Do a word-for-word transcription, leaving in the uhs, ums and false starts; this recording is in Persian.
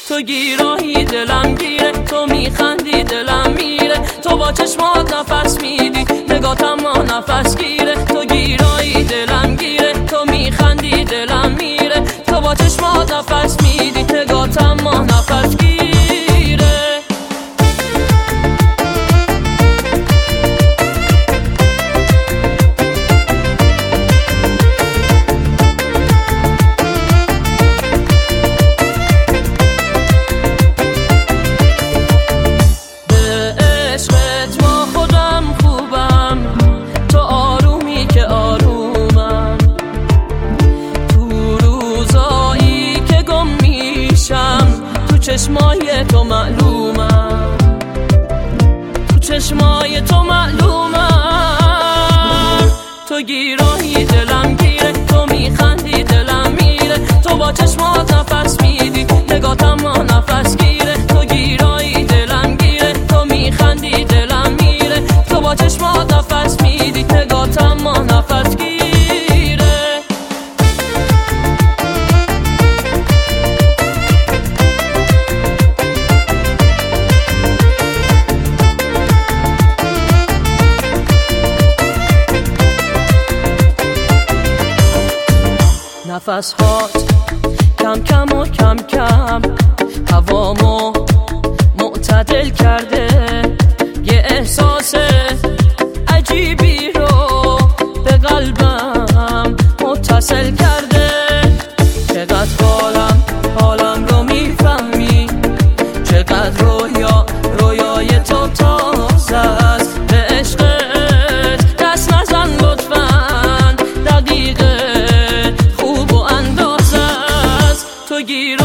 تو گیراهی دلم گیره، تو میخندی دلم میره، تو با چشمات نفس میدی نگاتم ما نفس گیره. تو گیراهی دلم گیره، تو میخندی دلم میره، تو با چشمات نفس میدی نگاتم ما نفس گیره. چشمای تو معلومم، تو چشمای تو معلومم. تو گیراهی دلم گیره، تو میخندی دلم میره، تو با چشمات نفس میدی نگاتم ما نفس گیره. تو گیراهی دلم گیره، تو میخندی دلم میره، تو با چشمات نفس میدی نگاتم ما نفس گیره. نفس هات کم کم و کم کم هوامو معتدل کرده، یه احساس عجیبی رو به قلبم متصل کرده. چقدر حالم حالم رو میفهمی، چقدر رویا رویای تو تازه است. به عشقت دست نزن لطفاً، دقیقه خوب و اندازه است. تو گیر